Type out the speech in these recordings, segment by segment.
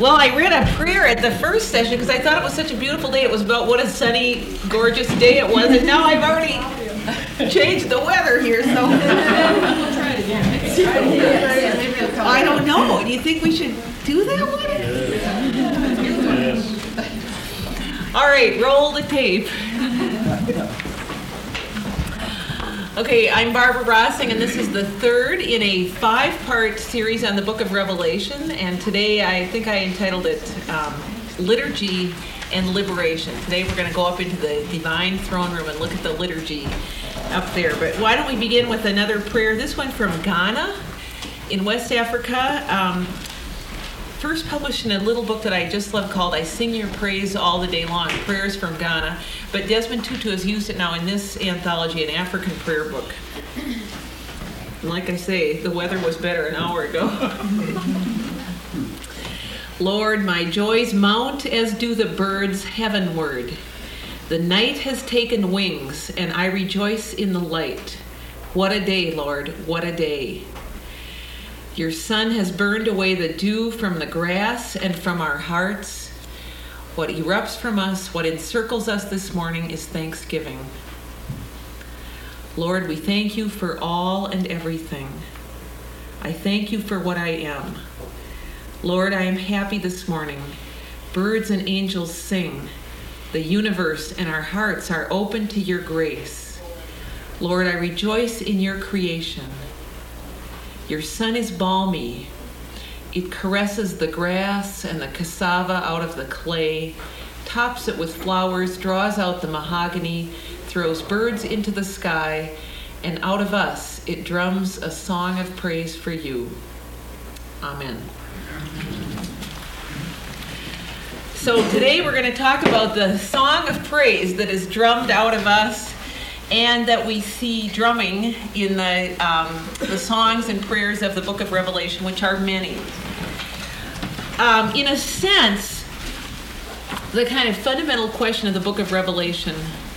Well, I read a prayer at the first session because I thought it was such a beautiful day. It was about what a sunny, gorgeous day it was, and now I've already changed the weather here, so. We'll try it again. I don't know. Do you think we should do that one? Yes. All right, roll the tape. Okay, I'm Barbara Rossing, and this is the third in a 5-part series on the book of Revelation. And today I think I entitled it Liturgy and Liberation. Today we're going to go up into the divine throne room and look at the liturgy up there. But why don't we begin with another prayer? This one from Ghana in West Africa. First published in a little book that I just love called I Sing Your Praise All the Day Long, Prayers from Ghana. But Desmond Tutu has used it now in this anthology, an African prayer book. And like I say, the weather was better an hour ago. Lord, my joys mount as do the birds heavenward. The night has taken wings, and I rejoice in the light. What a day, Lord, what a day. Your sun has burned away the dew from the grass and from our hearts. What erupts from us, what encircles us this morning is thanksgiving. Lord, we thank you for all and everything. I thank you for what I am. Lord, I am happy this morning. Birds and angels sing. The universe and our hearts are open to your grace. Lord, I rejoice in your creation. Your sun is balmy. It caresses the grass and the cassava out of the clay, tops it with flowers, draws out the mahogany, throws birds into the sky, and out of us it drums a song of praise for you. Amen. So today we're going to talk about the song of praise that is drummed out of us and that we see drumming in the songs and prayers of the book of Revelation, which are many. In a sense, the kind of fundamental question of the book of Revelation,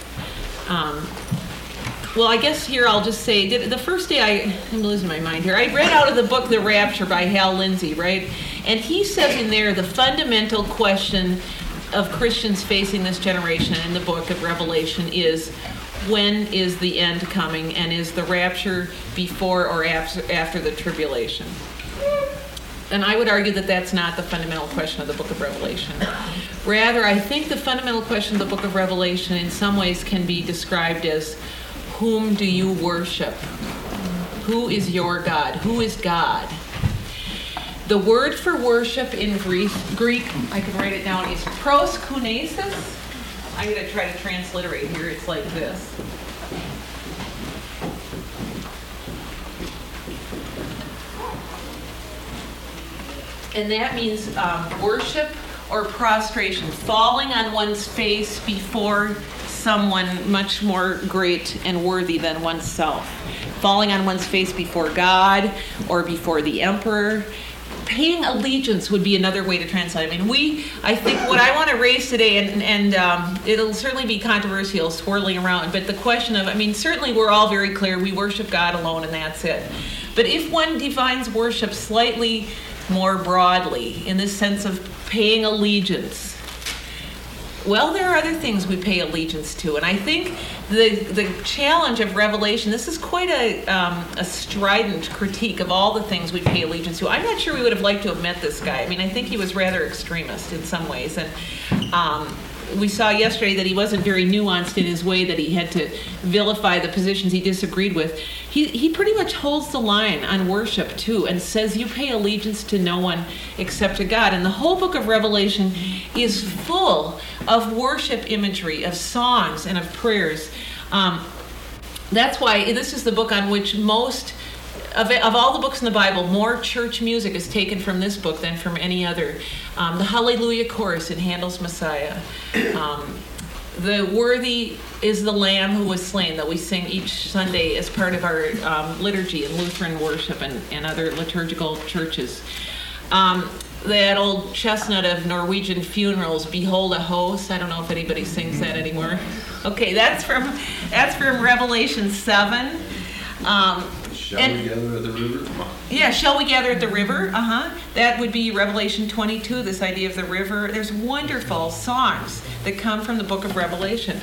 well, I guess here I'll just say, the first day I'm losing my mind here, I read out of the book The Rapture by Hal Lindsey, right? And he says in there the fundamental question of Christians facing this generation in the book of Revelation is, when is the end coming, and is the rapture before or after the tribulation? And I would argue that that's not the fundamental question of the book of Revelation. Rather, I think the fundamental question of the book of Revelation in some ways can be described as, whom do you worship? Who is your God? Who is God? The word for worship in Greek, I can write it down, is proskunesis. I'm going to try to transliterate here. It's like this. And that means worship or prostration, falling on one's face before someone much more great and worthy than oneself. Falling on one's face before God or before the emperor. Paying allegiance would be another way to translate. I mean, I think what I want to raise today, and it'll certainly be controversial, swirling around, but the question of, certainly we're all very clear, we worship God alone and that's it. But if one defines worship slightly more broadly, in this sense of paying allegiance, well, there are other things we pay allegiance to, and I think the challenge of Revelation, this is quite a strident critique of all the things we pay allegiance to. I'm not sure we would have liked to have met this guy. I think he was rather extremist in some ways, and we saw yesterday that he wasn't very nuanced in his way, that he had to vilify the positions he disagreed with. He pretty much holds the line on worship too, and says you pay allegiance to no one except to God. And the whole book of Revelation is full of worship imagery, of songs and of prayers. That's why this is the book on which most of all the books in the Bible, more church music is taken from this book than from any other. The Hallelujah chorus in Handel's Messiah. The worthy is the Lamb who was slain that we sing each Sunday as part of our liturgy in Lutheran worship and other liturgical churches. That old chestnut of Norwegian funerals, Behold a Host. I don't know if anybody sings that anymore. Okay, that's from Revelation 7. Shall we gather at the river? Yeah, shall we gather at the river? That would be Revelation 22, this idea of the river. There's wonderful songs that come from the book of Revelation.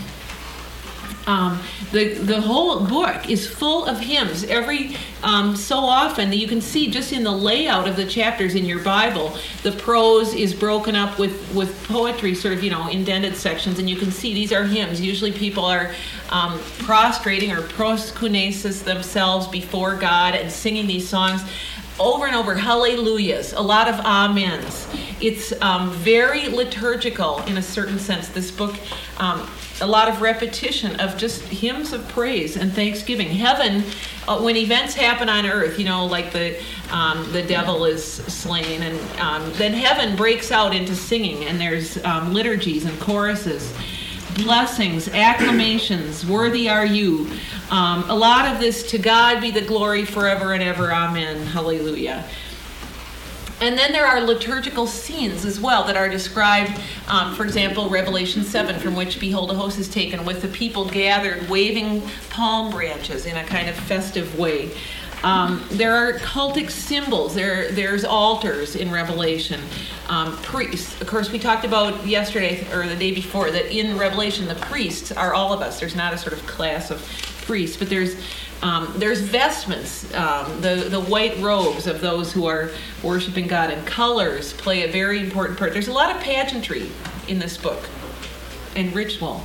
The whole book is full of hymns. Every so often, you can see just in the layout of the chapters in your Bible, the prose is broken up with poetry, sort of, indented sections, and you can see these are hymns. Usually people are prostrating or proskunesis themselves before God and singing these songs over and over, hallelujahs, a lot of amens. It's very liturgical in a certain sense, this book. A lot of repetition of just hymns of praise and thanksgiving. Heaven, when events happen on earth, like the devil is slain, and then heaven breaks out into singing, and there's liturgies and choruses, blessings, acclamations, worthy are you. A lot of this, to God be the glory forever and ever, amen, hallelujah. And then there are liturgical scenes as well that are described, for example, Revelation 7, from which, behold, a host is taken, with the people gathered, waving palm branches in a kind of festive way. There are cultic symbols. There's altars in Revelation. Priests. Of course, we talked about yesterday, or the day before, that in Revelation, the priests are all of us. There's not a sort of class of priests, but there's vestments, the white robes of those who are worshiping God, and colors play a very important part. There's a lot of pageantry in this book and ritual.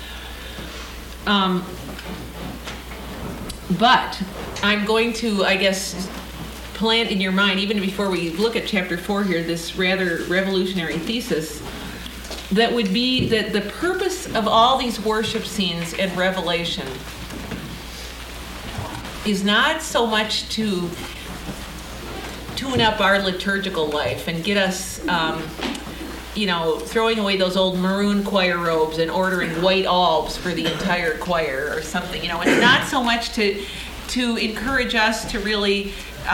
But I'm going to, I guess, plant in your mind, even before we look at chapter 4 here, this rather revolutionary thesis that would be that the purpose of all these worship scenes in Revelation is not so much to tune up our liturgical life and get us, throwing away those old maroon choir robes and ordering white albs for the entire choir or something. It's not so much to encourage us to really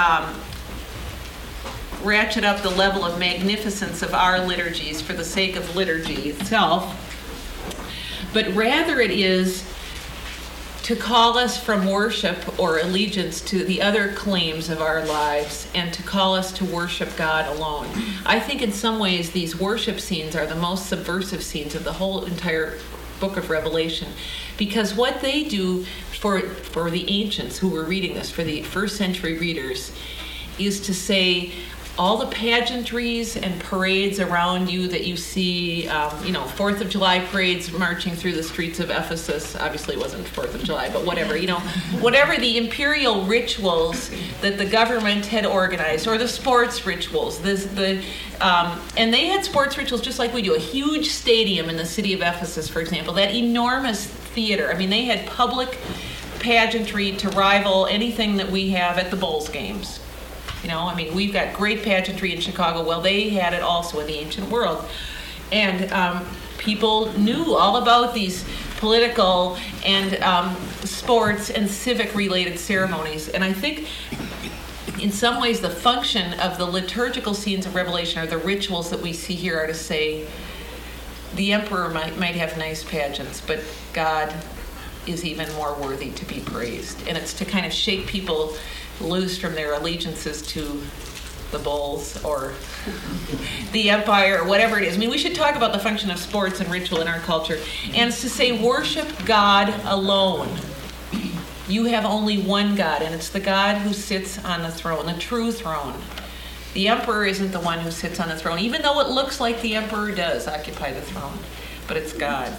ratchet up the level of magnificence of our liturgies for the sake of liturgy itself, but rather it is to call us from worship or allegiance to the other claims of our lives and to call us to worship God alone. I think in some ways these worship scenes are the most subversive scenes of the whole entire book of Revelation, because what they do for the ancients who were reading this, for the first century readers, is to say, all the pageantries and parades around you that you see, 4th of July parades marching through the streets of Ephesus. Obviously it wasn't 4th of July, but whatever, whatever the imperial rituals that the government had organized, or the sports rituals, and they had sports rituals just like we do. A huge stadium in the city of Ephesus, for example, that enormous theater. I mean, they had public pageantry to rival anything that we have at the Bulls games. We've got great pageantry in Chicago. Well, they had it also in the ancient world. And people knew all about these political and sports and civic-related ceremonies. And I think in some ways the function of the liturgical scenes of Revelation, or the rituals that we see here, are to say, the emperor might have nice pageants, but God is even more worthy to be praised. And it's to kind of shake people loose from their allegiances to the Bulls or the Empire or whatever it is. We should talk about the function of sports and ritual in our culture. And it's to say, worship God alone. You have only one God, and it's the God who sits on the throne, the true throne. The emperor isn't the one who sits on the throne, even though it looks like the emperor does occupy the throne, but it's God.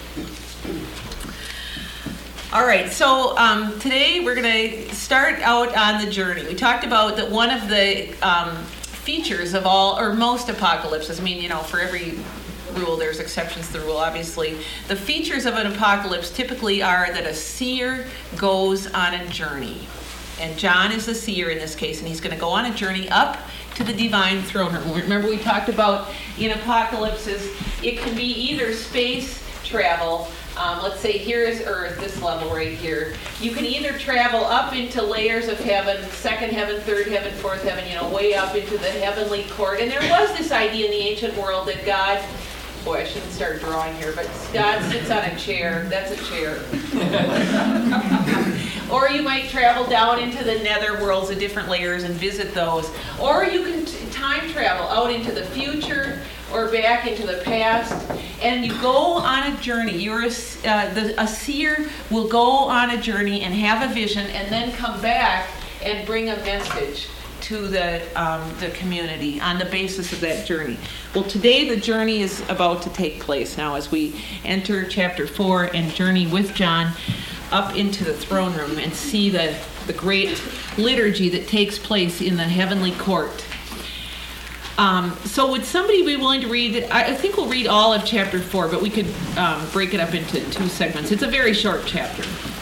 All right, so today we're going to start out on the journey. We talked about that one of the features of all, or most apocalypses, for every rule there's exceptions to the rule, obviously. The features of an apocalypse typically are that a seer goes on a journey. And John is the seer in this case, and he's going to go on a journey up to the divine throne room. Remember, we talked about in apocalypses, it can be either space travel. Let's say here is Earth, this level right here. You can either travel up into layers of heaven, second heaven, third heaven, fourth heaven, way up into the heavenly court. And there was this idea in the ancient world that God, boy, I shouldn't start drawing here, but God sits on a chair. That's a chair. Or you might travel down into the nether worlds, the different layers, and visit those. Or you can time travel out into the future or back into the past, and you go on a journey. A seer will go on a journey and have a vision, and then come back and bring a message to the community on the basis of that journey. Well, today the journey is about to take place now as we enter chapter 4 and journey with John up into the throne room and see the great liturgy that takes place in the heavenly court. So would somebody be willing to read, I think we'll read all of chapter 4, but we could break it up into 2 segments. It's a very short chapter.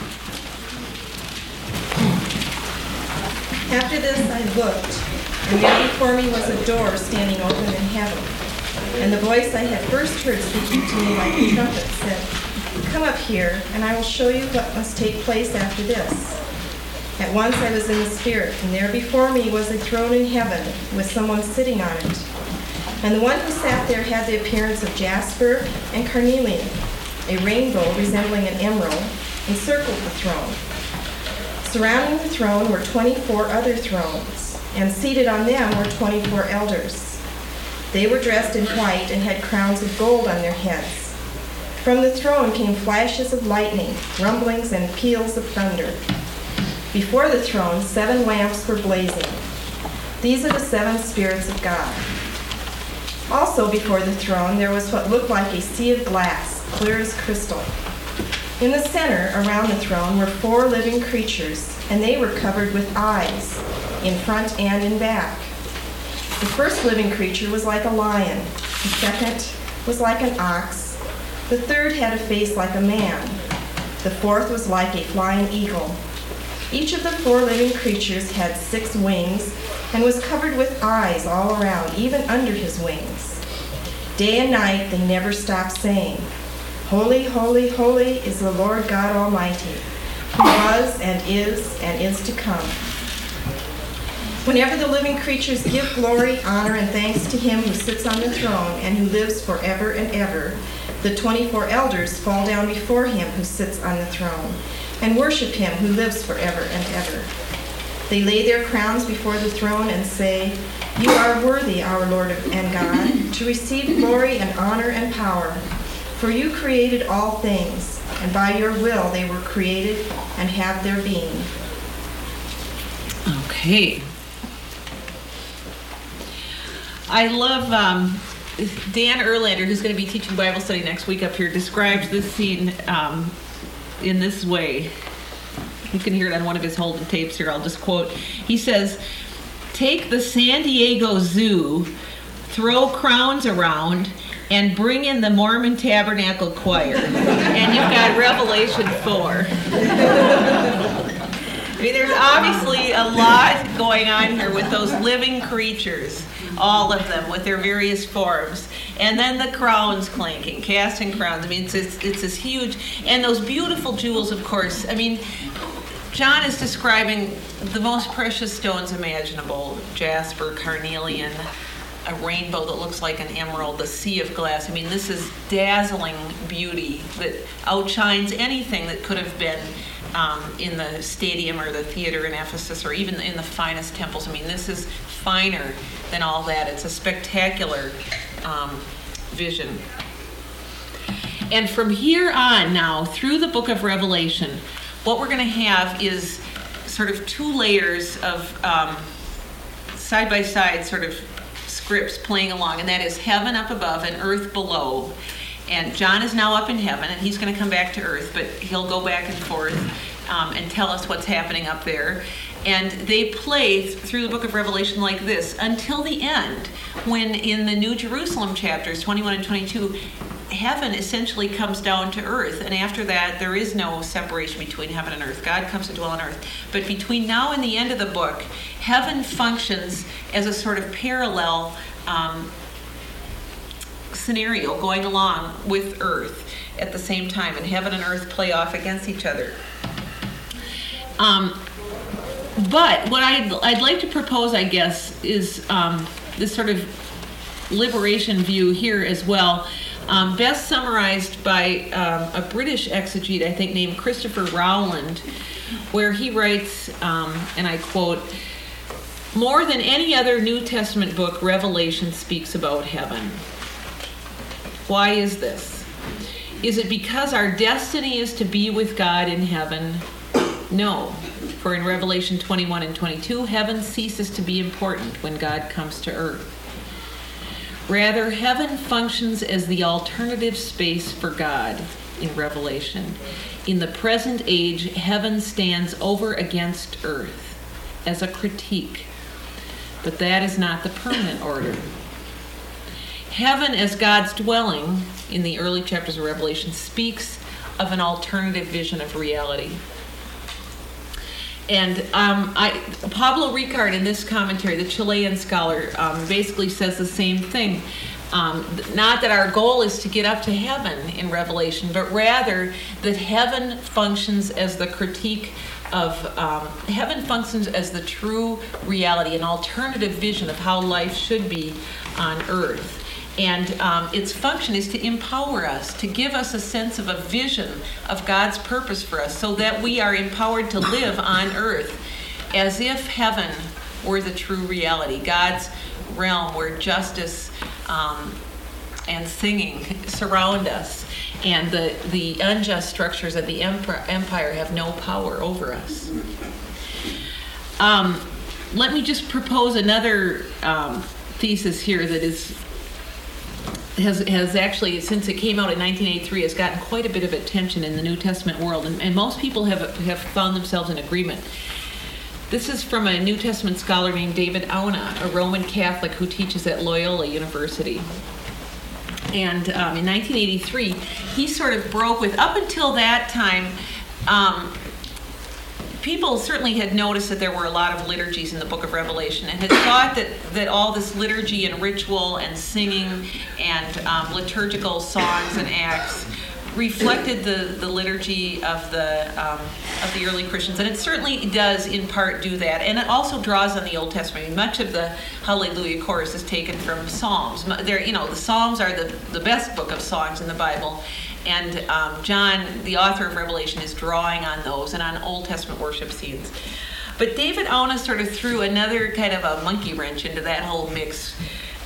After this I looked, and there before me was a door standing open in heaven. And the voice I had first heard speaking to me like a trumpet said, "Come up here, and I will show you what must take place after this." At once I was in the Spirit, and there before me was a throne in heaven, with someone sitting on it. And the one who sat there had the appearance of jasper and carnelian. A rainbow resembling an emerald encircled the throne. Surrounding the throne were 24 other thrones, and seated on them were 24 elders. They were dressed in white and had crowns of gold on their heads. From the throne came flashes of lightning, rumblings, and peals of thunder. Before the throne, 7 lamps were blazing. These are the 7 spirits of God. Also before the throne, there was what looked like a sea of glass, clear as crystal. In the center, around the throne, were 4 living creatures, and they were covered with eyes, in front and in back. The first living creature was like a lion. The second was like an ox. The third had a face like a man. The fourth was like a flying eagle. Each of the 4 living creatures had 6 wings and was covered with eyes all around, even under his wings. Day and night they never stopped saying, "Holy, holy, holy is the Lord God Almighty, who was and is to come." Whenever the living creatures give glory, honor, and thanks to him who sits on the throne and who lives forever and ever, the 24 elders fall down before him who sits on the throne and worship him who lives forever and ever. They lay their crowns before the throne and say, "You are worthy, our Lord and God, to receive glory and honor and power. For you created all things, and by your will they were created and have their being." Okay. I love Dan Erlander, who's going to be teaching Bible study next week up here, describes this scene in this way. You can hear it on one of his Holden tapes here. I'll just quote. He says, "Take the San Diego Zoo, throw crowns around, and bring in the Mormon Tabernacle Choir." And you've got Revelation 4. I mean, there's obviously a lot going on here with those living creatures, all of them with their various forms. And then the crowns clanking, casting crowns. I mean, it's this huge, and those beautiful jewels, of course. I mean, John is describing the most precious stones imaginable: jasper, carnelian, a rainbow that looks like an emerald, the sea of glass. I mean, this is dazzling beauty that outshines anything that could have been in the stadium or the theater in Ephesus, or even in the finest temples. I mean, this is finer than all that. It's a spectacular vision. And from here on now, through the book of Revelation, what we're going to have is sort of 2 layers of side-by-side sort of scripts playing along, and that is heaven up above and earth below. And John is now up in heaven, and he's going to come back to earth, but he'll go back and forth and tell us what's happening up there. And they play through the book of Revelation like this until the end, when in the New Jerusalem chapters 21 and 22, heaven essentially comes down to earth, and after that there is no separation between heaven and earth. God comes to dwell on earth. But between now and the end of the book, heaven functions as a sort of parallel scenario going along with earth at the same time, and heaven and earth play off against each other. But what I'd like to propose, I guess, is this sort of liberation view here as well, best summarized by a British exegete, I think, named Christopher Rowland, where he writes, and I quote, "More than any other New Testament book, Revelation speaks about heaven." Why is this? Is it because our destiny is to be with God in heaven? No. For in Revelation 21 and 22, heaven ceases to be important when God comes to earth. Rather, heaven functions as the alternative space for God in Revelation. In the present age, heaven stands over against earth as a critique. But that is not the permanent order. Heaven as God's dwelling in the early chapters of Revelation speaks of an alternative vision of reality. And Pablo Ricard, in this commentary, the Chilean scholar, basically says the same thing. Not that our goal is to get up to heaven in Revelation, but rather that heaven functions as the critique of, heaven functions as the true reality, an alternative vision of how life should be on earth. And its function is to empower us, to give us a sense of a vision of God's purpose for us, so that we are empowered to live on earth as if heaven were the true reality, God's realm where justice and singing surround us, and the unjust structures of the empire have no power over us. Let me just propose another thesis here that has actually, since it came out in 1983, has gotten quite a bit of attention in the New Testament world, and most people have found themselves in agreement. This is from a New Testament scholar named David Auna, a Roman Catholic who teaches at Loyola University. And in 1983, he sort of broke with, up until that time, people certainly had noticed that there were a lot of liturgies in the book of Revelation, and had thought that all this liturgy and ritual and singing and liturgical songs and acts reflected the liturgy of the early Christians, and it certainly does in part do that, and it also draws on the Old Testament. Much of the Hallelujah chorus is taken from Psalms. The Psalms are the best book of songs in the Bible. And John, the author of Revelation, is drawing on those and on Old Testament worship scenes. But David Auna sort of threw another kind of a monkey wrench into that whole mix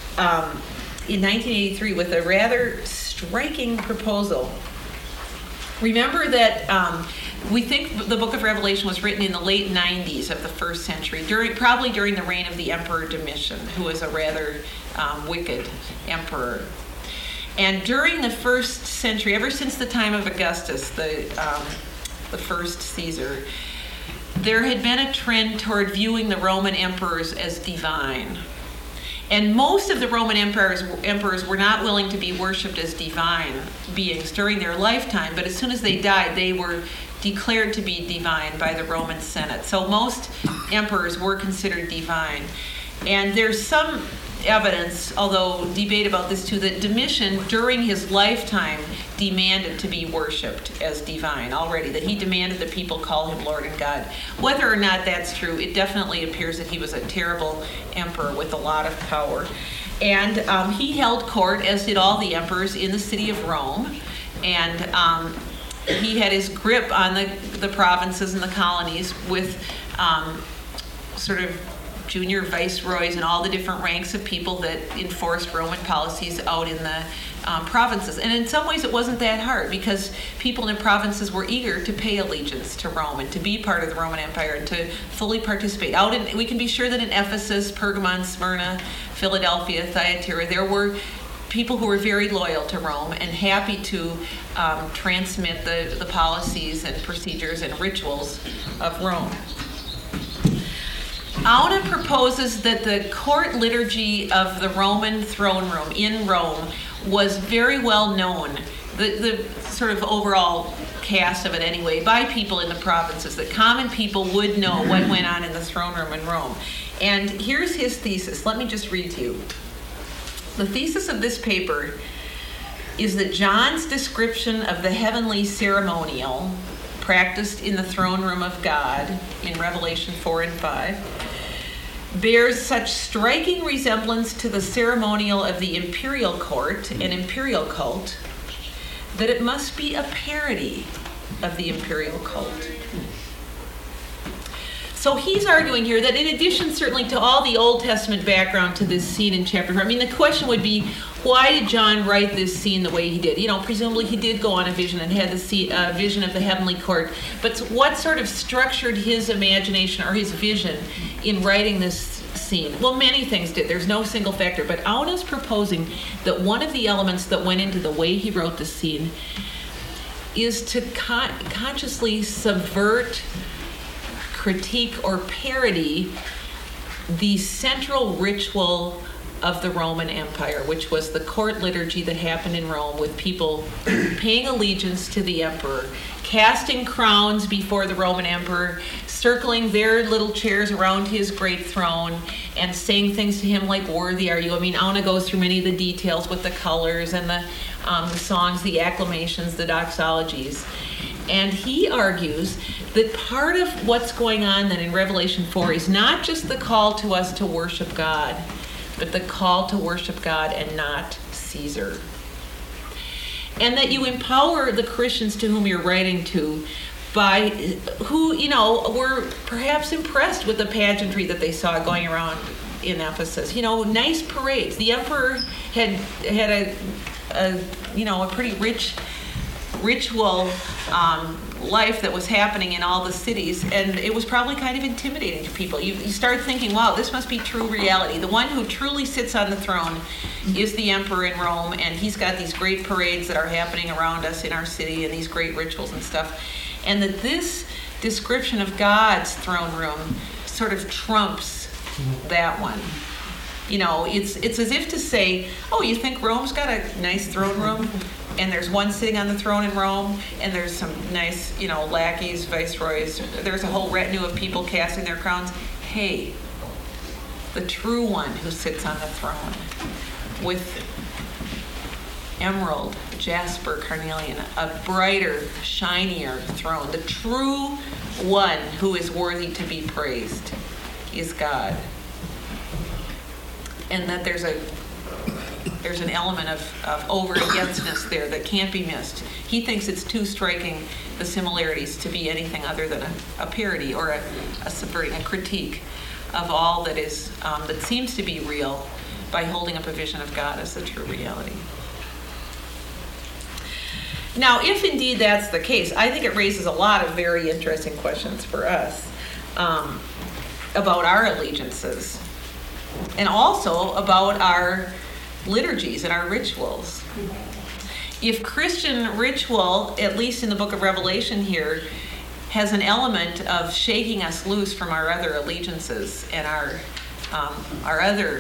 in 1983 with a rather striking proposal. Remember that we think the book of Revelation was written in the late 90s of the first century, probably during the reign of the Emperor Domitian, who was a rather wicked emperor. And during the first century, ever since the time of Augustus, the first Caesar, there had been a trend toward viewing the Roman emperors as divine. And most of the Roman emperors were not willing to be worshipped as divine beings during their lifetime, but as soon as they died, they were declared to be divine by the Roman Senate. So most emperors were considered divine. And there's some evidence, although debate about this too, that Domitian during his lifetime demanded to be worshipped as divine already, that he demanded that people call him Lord and God. Whether or not that's true, it definitely appears that he was a terrible emperor with a lot of power. And he held court, as did all the emperors, in the city of Rome. And he had his grip on the provinces and the colonies with sort of junior viceroys and all the different ranks of people that enforced Roman policies out in the provinces. And in some ways it wasn't that hard, because people in provinces were eager to pay allegiance to Rome and to be part of the Roman Empire and to fully participate. We can be sure that in Ephesus, Pergamon, Smyrna, Philadelphia, Thyatira, there were people who were very loyal to Rome and happy to transmit the policies and procedures and rituals of Rome. Auna proposes that the court liturgy of the Roman throne room in Rome was very well known, the sort of overall cast of it anyway, by people in the provinces, that common people would know what went on in the throne room in Rome. And here's his thesis. Let me just read to you. The thesis of this paper is that John's description of the heavenly ceremonial practiced in the throne room of God in Revelation 4 and 5 bears such striking resemblance to the ceremonial of the imperial court and imperial cult that it must be a parody of the imperial cult. So he's arguing here that in addition certainly to all the Old Testament background to this scene in chapter 4, I mean, the question would be, why did John write this scene the way he did? You know, presumably he did go on a vision and had the vision of the heavenly court. But what sort of structured his imagination or his vision in writing this scene? Well, many things did. There's no single factor. But Auna's proposing that one of the elements that went into the way he wrote the scene is to consciously subvert, critique, or parody the central ritual of the Roman Empire, which was the court liturgy that happened in Rome with people paying allegiance to the emperor, casting crowns before the Roman emperor, circling their little chairs around his great throne, and saying things to him like, "Worthy are you?" I mean, Auna goes through many of the details with the colors and the songs, the acclamations, the doxologies. And he argues that part of what's going on then in Revelation 4 is not just the call to us to worship God, but the call to worship God and not Caesar. And that you empower the Christians to whom you're writing to by who, you know, were perhaps impressed with the pageantry that they saw going around in Ephesus. You know, nice parades. The emperor had a pretty rich ritual life that was happening in all the cities, and it was probably kind of intimidating to people. You start thinking, wow, this must be true reality. The one who truly sits on the throne is the emperor in Rome, and he's got these great parades that are happening around us in our city and these great rituals and stuff. And that this description of God's throne room sort of trumps that one. You know, it's as if to say, oh, you think Rome's got a nice throne room? And there's one sitting on the throne in Rome, and there's some nice, you know, lackeys, viceroys. There's a whole retinue of people casting their crowns. Hey, the true one who sits on the throne with emerald, jasper, carnelian, a brighter, shinier throne. The true one who is worthy to be praised is God. And that there's an element of over-againstness there that can't be missed. He thinks it's too striking, the similarities, to be anything other than a parody or a subverting, a critique of all that is that seems to be real by holding up a vision of God as the true reality. Now, if indeed that's the case, I think it raises a lot of very interesting questions for us about our allegiances and also about our liturgies and our rituals. If Christian ritual, at least in the book of Revelation here, has an element of shaking us loose from our other allegiances and our other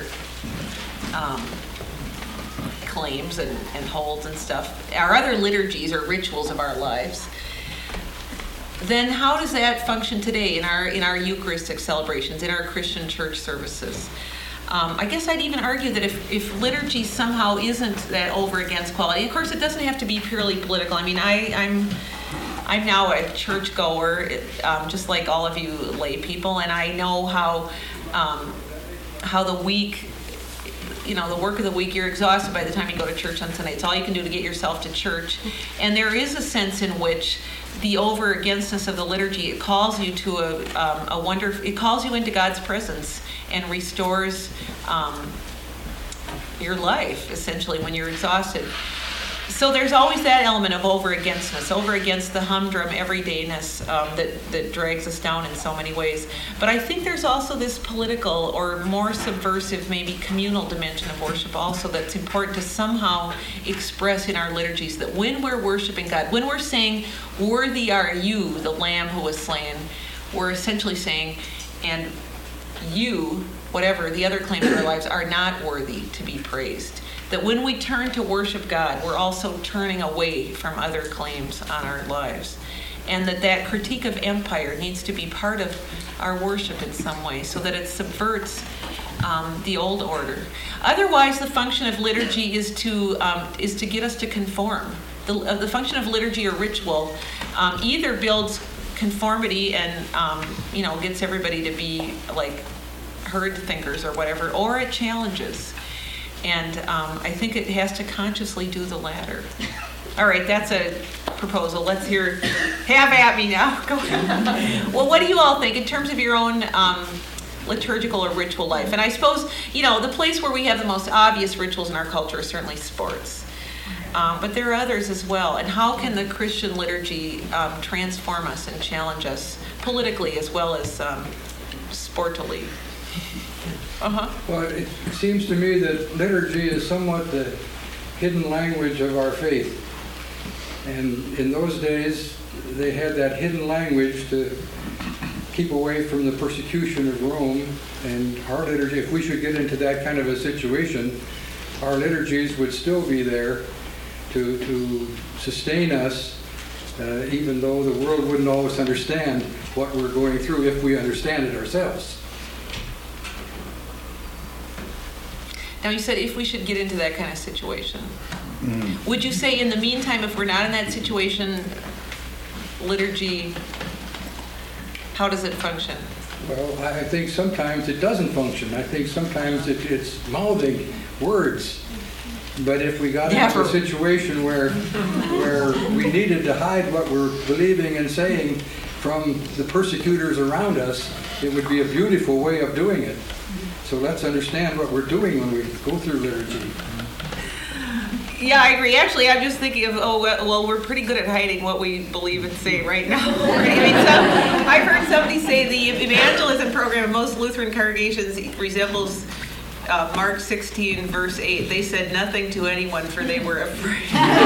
claims and holds and stuff, our other liturgies or rituals of our lives, then how does that function today in our Eucharistic celebrations, in our Christian church services? I guess I'd even argue that if liturgy somehow isn't that over against quality, of course it doesn't have to be purely political. I mean, I'm now a churchgoer, just like all of you lay people, and I know how the week, you know, the work of the week, you're exhausted by the time you go to church on Sunday. It's all you can do to get yourself to church. And there is a sense in which the over againstness of the liturgy, it calls you to it calls you into God's presence and restores your life, essentially, when you're exhausted. So there's always that element of over againstness, over against the humdrum everydayness that drags us down in so many ways. But I think there's also this political or more subversive, maybe communal dimension of worship also that's important to somehow express in our liturgies, that when we're worshiping God, when we're saying, "Worthy are you, the Lamb who was slain," we're essentially saying, and you, whatever the other claims of our lives, are not worthy to be praised. That when we turn to worship God, we're also turning away from other claims on our lives. And that critique of empire needs to be part of our worship in some way, so that it subverts the old order. Otherwise, the function of liturgy is to get us to conform. The function of liturgy or ritual either builds conformity and gets everybody to be like herd thinkers or whatever, or it challenges. And I think it has to consciously do the latter. All right, that's a proposal. Let's hear, have at me now. Go ahead. Well, what do you all think in terms of your own liturgical or ritual life? And I suppose, the place where we have the most obvious rituals in our culture is certainly sports. But there are others as well. And how can the Christian liturgy transform us and challenge us politically as well as sportily? Well, it seems to me that liturgy is somewhat the hidden language of our faith. And in those days, they had that hidden language to keep away from the persecution of Rome. And our liturgy, if we should get into that kind of a situation, our liturgies would still be there to sustain us, even though the world wouldn't always understand what we're going through if we understand it ourselves. Now, you said if we should get into that kind of situation. Would you say in the meantime, if we're not in that situation, liturgy, how does it function? Well, I think sometimes it doesn't function. I think sometimes it's mouthing words. But if we got into a situation where we needed to hide what we're believing and saying from the persecutors around us, it would be a beautiful way of doing it. So let's understand what we're doing when we go through liturgy. Yeah, I agree. Actually, I'm just thinking of, we're pretty good at hiding what we believe and say right now. I heard somebody say the evangelism program in most Lutheran congregations resembles Mark 16, verse 8. They said nothing to anyone, for they were afraid.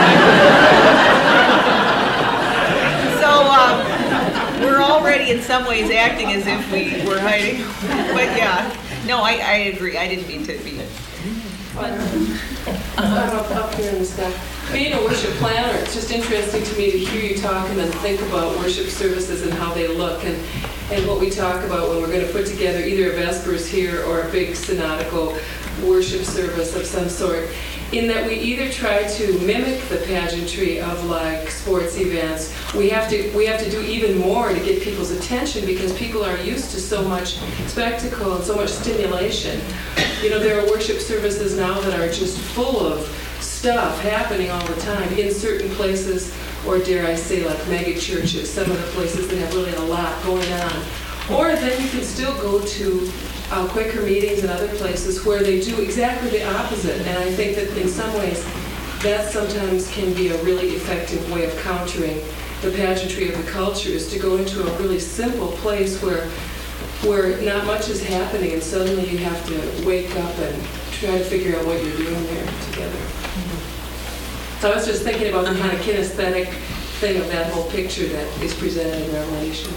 So we're already in some ways acting as if we were hiding. But yeah, no, I agree. I didn't mean to be. Up here in the sky. Being a worship planner, it's just interesting to me to hear you talk and then think about worship services and how they look and what we talk about when we're going to put together either a Vespers here or a big synodical worship service of some sort, in that we either try to mimic the pageantry of like sports events. We have to do even more to get people's attention because people are used to so much spectacle and so much stimulation. There are worship services now that are just full of stuff happening all the time in certain places, or dare I say like mega churches, some of the places that have really a lot going on. Or then you can still go to Quaker meetings and other places where they do exactly the opposite. And I think that in some ways that sometimes can be a really effective way of countering the pageantry of the culture, is to go into a really simple place where not much is happening and suddenly you have to wake up and try to figure out what you're doing there together. So I was just thinking about the kind of kinesthetic thing of that whole picture that is presented in Revelation.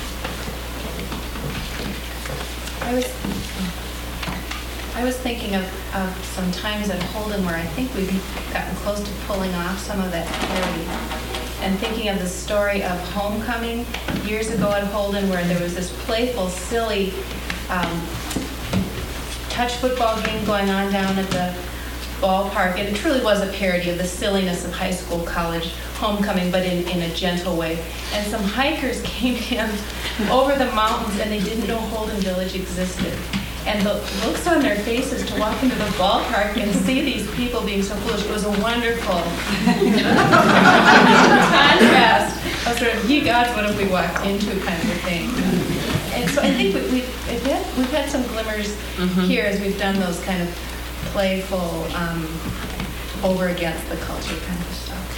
I was thinking of some times at Holden where I think we've gotten close to pulling off some of that parody. And thinking of the story of Homecoming years ago at Holden, where there was this playful, silly touch football game going on down at the ballpark, and it truly was a parody of the silliness of high school, college homecoming, but in a gentle way. And some hikers came in over the mountains, and they didn't know Holden Village existed. And the looks on their faces to walk into the ballpark and see these people being so foolish, it was a wonderful contrast of sort of, ye gods, what have we walked into kind of a thing. And so I think we've had some glimmers here as we've done those kind of playful, over against the culture kind of stuff.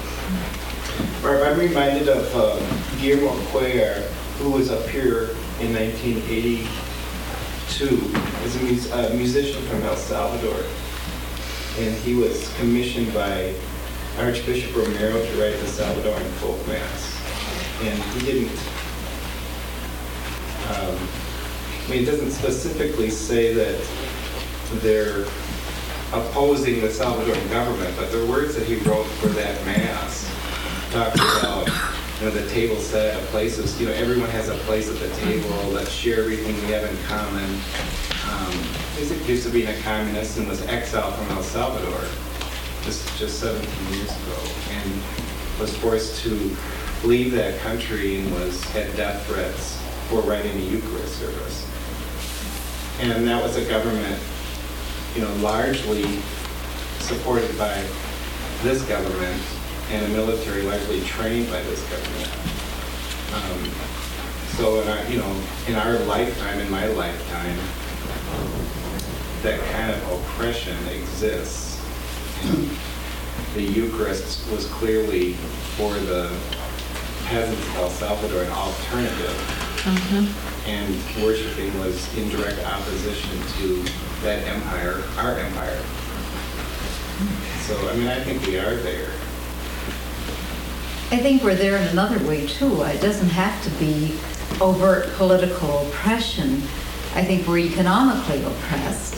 I'm reminded of Guillermo Cuellar, who was up here in 1982 as a musician from El Salvador. And he was commissioned by Archbishop Romero to write the Salvadoran folk mass. And he didn't, it doesn't specifically say that they're opposing the Salvadoran government, but the words that he wrote for that mass talked about, the table set at places, everyone has a place at the table, let's share everything we have in common. He used to be a communist and was exiled from El Salvador just 17 years ago, and was forced to leave that country and had death threats for writing a Eucharist service. And that was a government largely supported by this government, and a military largely trained by this government. So in our lifetime, in my lifetime, that kind of oppression exists. And the Eucharist was clearly for the peasants of El Salvador an alternative. And worshiping was in direct opposition to that empire, our empire. So, I think we are there. I think we're there in another way too. It doesn't have to be overt political oppression. I think we're economically oppressed.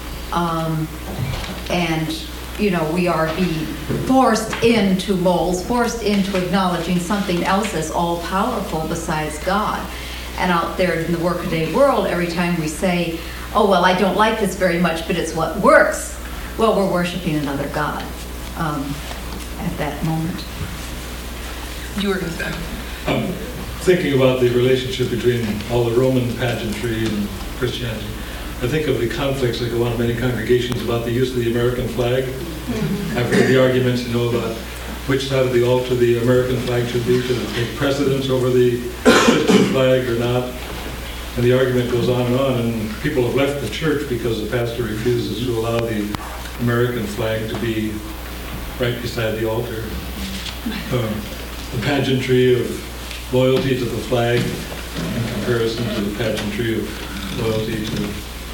And, we are being forced into molds, forced into acknowledging something else as all-powerful besides God. And out there in the workaday world, every time we say, oh, well, I don't like this very much, but it's what works, well, we're worshiping another God at that moment. You were going to say. Thinking about the relationship between all the Roman pageantry and Christianity, I think of the conflicts that go on in many congregations about the use of the American flag. I've heard the arguments, about which side of the altar the American flag should be. Should it take precedence over the Christian flag or not? And the argument goes on, and people have left the church because the pastor refuses to allow the American flag to be right beside the altar. The pageantry of loyalty to the flag in comparison to the pageantry of loyalty to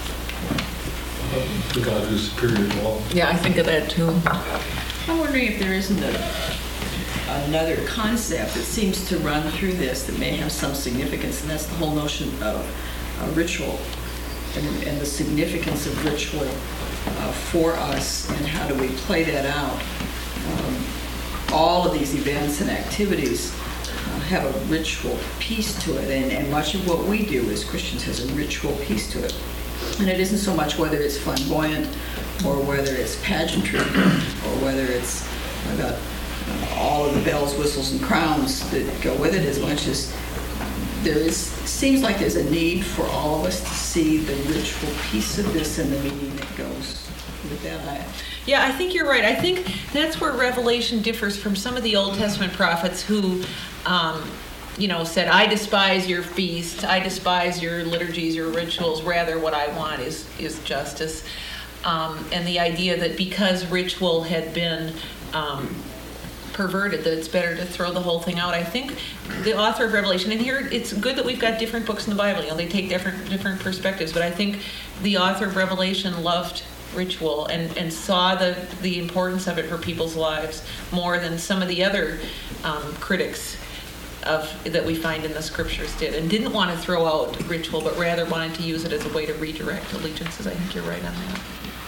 the God who's superior to all. Yeah, I think of that too. I'm wondering if there isn't another concept that seems to run through this that may have some significance, and that's the whole notion of ritual and the significance of ritual for us, and how do we play that out. All of these events and activities have a ritual piece to it, and much of what we do as Christians has a ritual piece to it. And it isn't so much whether it's flamboyant or whether it's pageantry or whether it's about all of the bells, whistles, and crowns that go with it, as much as seems like there's a need for all of us to see the ritual piece of this and the meaning that goes with that. Yeah, I think you're right. I think that's where Revelation differs from some of the Old Testament prophets who, said, I despise your feast, I despise your liturgies, your rituals, rather what I want is justice. And the idea that because ritual had been perverted, that it's better to throw the whole thing out. I think the author of Revelation, and here it's good that we've got different books in the Bible, they take different perspectives, but I think the author of Revelation loved ritual and saw the importance of it for people's lives more than some of the other critics that we find in the scriptures did, and didn't want to throw out ritual, but rather wanted to use it as a way to redirect allegiances. I think you're right on that.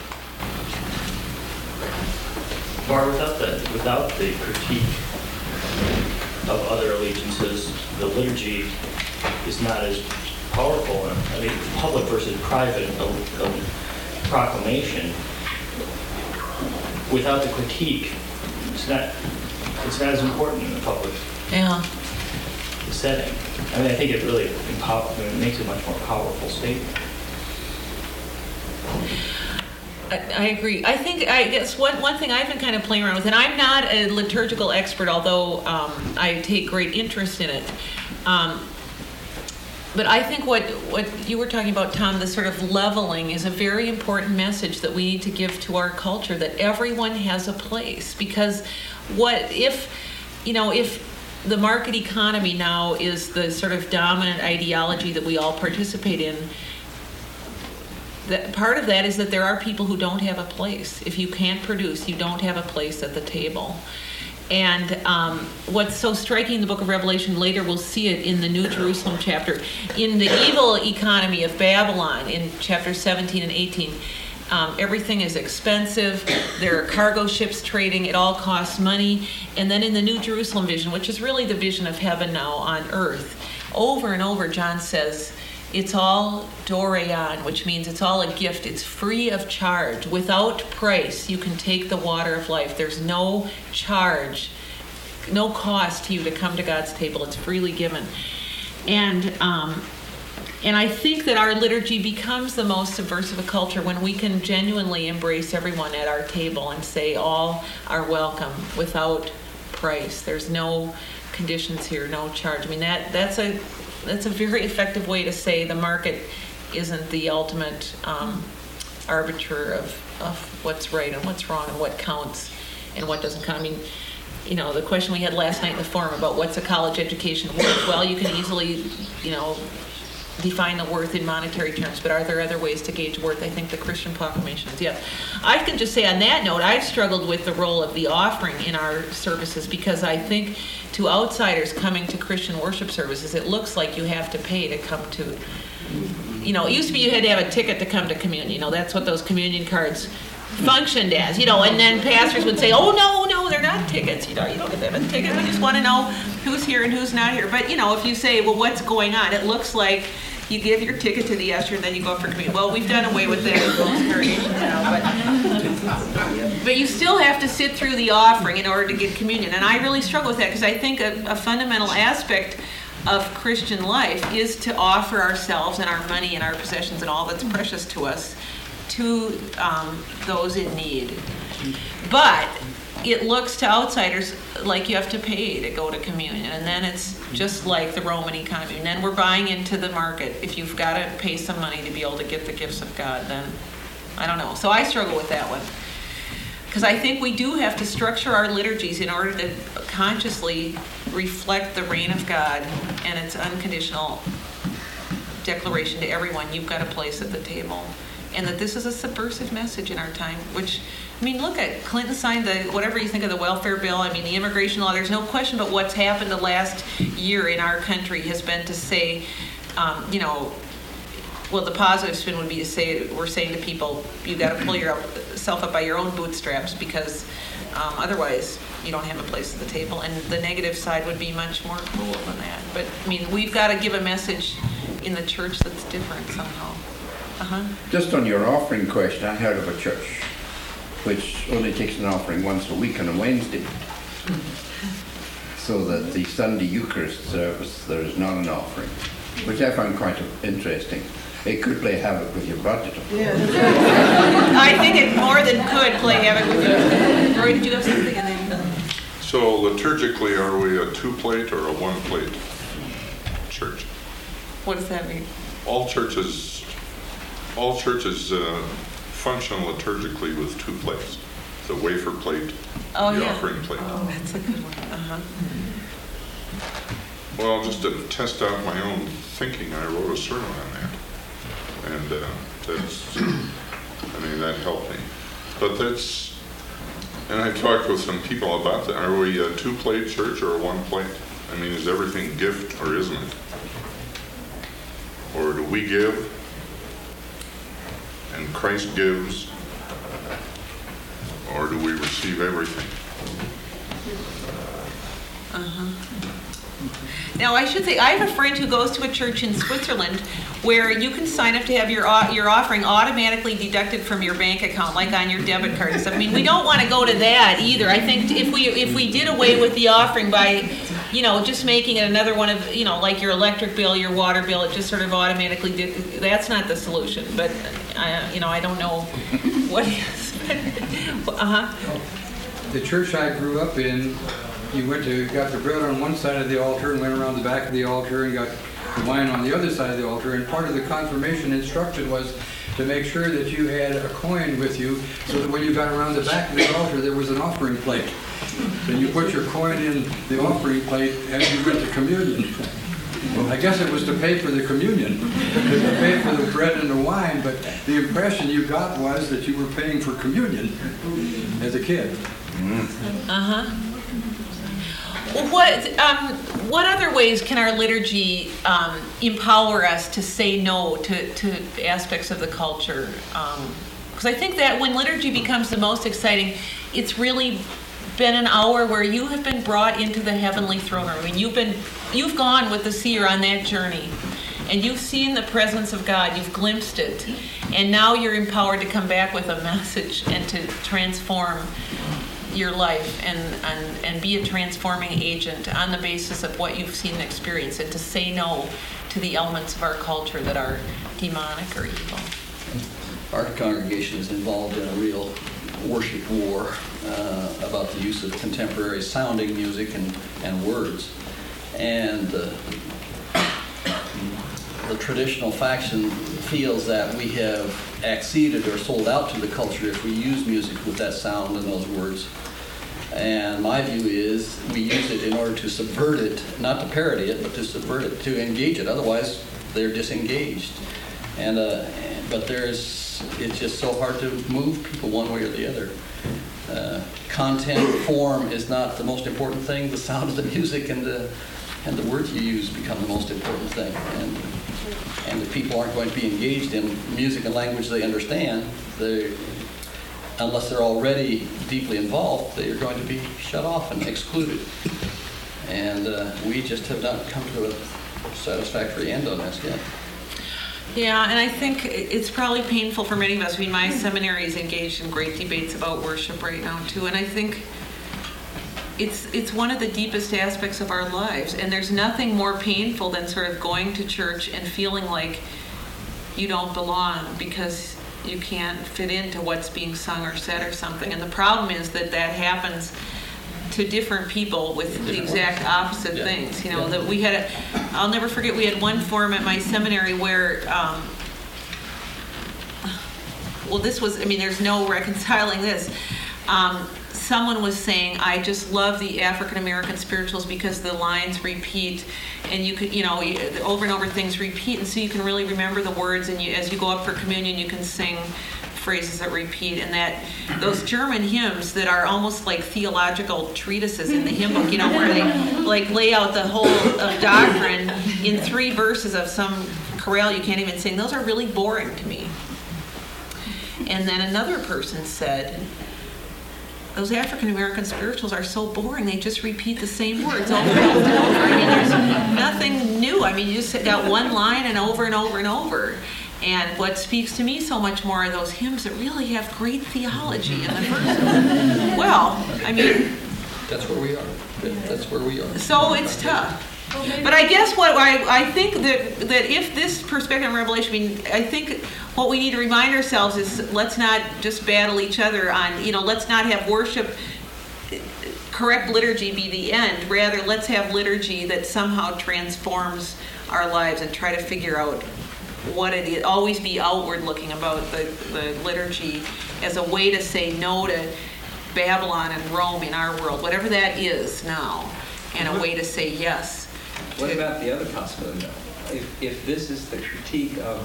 Or without the critique of other allegiances, the liturgy is not as powerful. Public versus private proclamation. Without the critique, it's not as important in the public setting. I think it really makes a much more powerful statement. I agree. I guess one thing I've been kind of playing around with, and I'm not a liturgical expert, although I take great interest in it. But I think what you were talking about, Tom, the sort of leveling is a very important message that we need to give to our culture, that everyone has a place. Because if the market economy now is the sort of dominant ideology that we all participate in, part of that is that there are people who don't have a place. If you can't produce, you don't have a place at the table. And what's so striking in the book of Revelation, later we'll see it in the New Jerusalem chapter, in the evil economy of Babylon in chapters 17 and 18, everything is expensive, there are cargo ships trading, it all costs money. And then in the New Jerusalem vision, which is really the vision of heaven now on earth, over and over John says, it's all dorean, which means it's all a gift. It's free of charge. Without price, you can take the water of life. There's no charge, no cost to you to come to God's table. It's freely given. And I think that our liturgy becomes the most subversive of culture when we can genuinely embrace everyone at our table and say all are welcome without price. There's no conditions here, no charge. I mean, that's a very effective way to say the market isn't the ultimate arbiter of what's right and what's wrong and what counts and what doesn't count. I mean, you know, the question we had last night in the forum about what's a college education worth, well, you can easily, you know, define the worth in monetary terms, but are there other ways to gauge worth? I think the Christian proclamation is yes. I can just say on that note, I've struggled with the role of the offering in our services because I think to outsiders coming to Christian worship services, it looks like you have to pay to come to, you know, it used to be you had to have a ticket to come to communion. You know, that's what those communion cards functioned as, you know, and then pastors would say, oh, no, they're not tickets. You know, you don't get to have a ticket. We just want to know who's here and who's not here. But, you know, if you say, well, what's going on? It looks like you give your ticket to the usher and then you go up for communion. Well, we've done away with that in most congregations now. But you still have to sit through the offering in order to get communion. And I really struggle with that because I think a fundamental aspect of Christian life is to offer ourselves and our money and our possessions and all that's precious to us to those in need. But it looks to outsiders like you have to pay to go to communion, and then it's just like the Roman economy. And then we're buying into the market. If you've got to pay some money to be able to get the gifts of God, then I don't know. So I struggle with that one. Because I think we do have to structure our liturgies in order to consciously reflect the reign of God and its unconditional declaration to everyone, you've got a place at the table. And that this is a subversive message in our time, which, I mean, look at Clinton signed the, whatever you think of the welfare bill, I mean, the immigration law, there's no question but what's happened the last year in our country has been to say, you know, well, the positive spin would be to say, we're saying to people, you got to pull yourself up by your own bootstraps because otherwise you don't have a place at the table. And the negative side would be much more cruel than that. But, I mean, we've got to give a message in the church that's different somehow. Just on your offering question, I heard of a church which only takes an offering once a week on a Wednesday, so that the Sunday Eucharist service there is not an offering, which I found quite interesting. It could play havoc with your budget. Yeah. I think it more than could play havoc with you. Roy, did you have something? And then, So liturgically, are we a 2-plate or a 1-plate church? what does that mean? All churches function liturgically with 2 plates: the wafer plate, the offering plate. Oh, that's a good one. Well, just to test out my own thinking, I wrote a sermon on that, and that helped me. But and I talked with some people about that. Are we a 2-plate church or a 1-plate? I mean, is everything gift or isn't it? Or do we give and Christ gives, or do we receive everything? Now, I should say, I have a friend who goes to a church in Switzerland where you can sign up to have your offering automatically deducted from your bank account, like on your debit card and stuff. I mean, we don't want to go to that either. I think if we did away with the offering by, you know, just making it another one of, you know, like your electric bill, your water bill, it just sort of automatically did, that's not the solution. But, I don't know what is. The church I grew up in, you got the bread on one side of the altar and went around the back of the altar and got the wine on the other side of the altar. And part of the confirmation instruction was to make sure that you had a coin with you so that when you got around the back of the altar, there was an offering plate. And you put your coin in the offering plate as you went to communion. Well, I guess it was to pay for the communion, to pay for the bread and the wine, but the impression you got was that you were paying for communion as a kid. What other ways can our liturgy empower us to say no to aspects of the culture? Because I think that when liturgy becomes the most exciting, it's really been an hour where you have been brought into the heavenly throne room. I mean, you've gone with the seer on that journey, and you've seen the presence of God. You've glimpsed it, and now you're empowered to come back with a message and to transform your life and be a transforming agent on the basis of what you've seen and experienced, and to say no to the elements of our culture that are demonic or evil. Our congregation is involved in a real worship war about the use of contemporary sounding music and words. And the traditional faction feels that we have acceded or sold out to the culture if we use music with that sound and those words. And my view is we use it in order to subvert it, not to parody it, but to subvert it, to engage it. Otherwise, they're disengaged. But it's just so hard to move people one way or the other. Content, form is not the most important thing. The sound of the music and the words you use become the most important thing. And if people aren't going to be engaged in music and language they understand, unless they're already deeply involved, they are going to be shut off and excluded. And we just have not come to a satisfactory end on this yet. Yeah, and I think it's probably painful for many of us. I mean, my seminary is engaged in great debates about worship right now, too. And I think it's one of the deepest aspects of our lives. And there's nothing more painful than sort of going to church and feeling like you don't belong because you can't fit into what's being sung or said or something. And the problem is that happens to different people with the exact opposite things. That we had I'll never forget, we had one forum at my seminary where, there's no reconciling this. Someone was saying, I just love the African American spirituals because the lines repeat, and you could, over and over things repeat, and so you can really remember the words, and as you go up for communion, you can sing phrases that repeat, and that those German hymns that are almost like theological treatises in the hymn book, where they like lay out the whole of doctrine in 3 verses of some chorale you can't even sing. Those are really boring to me. And then another person said, those African American spirituals are so boring. They just repeat the same words over and over and over. I mean, there's nothing new. I mean, you just got one line and over and over and over. And what speaks to me so much more are those hymns that really have great theology in the verses. Well, I mean... That's where we are. That's where we are. So it's tough. But I guess what I think that if this perspective on Revelation, I think what we need to remind ourselves is let's not just battle each other on, let's not have worship, correct liturgy be the end. Rather, let's have liturgy that somehow transforms our lives and try to figure out what it is. Always be outward looking about the liturgy as a way to say no to Babylon and Rome in our world, whatever that is now, and a way to say yes. What about the other possibility, though? If this is the critique of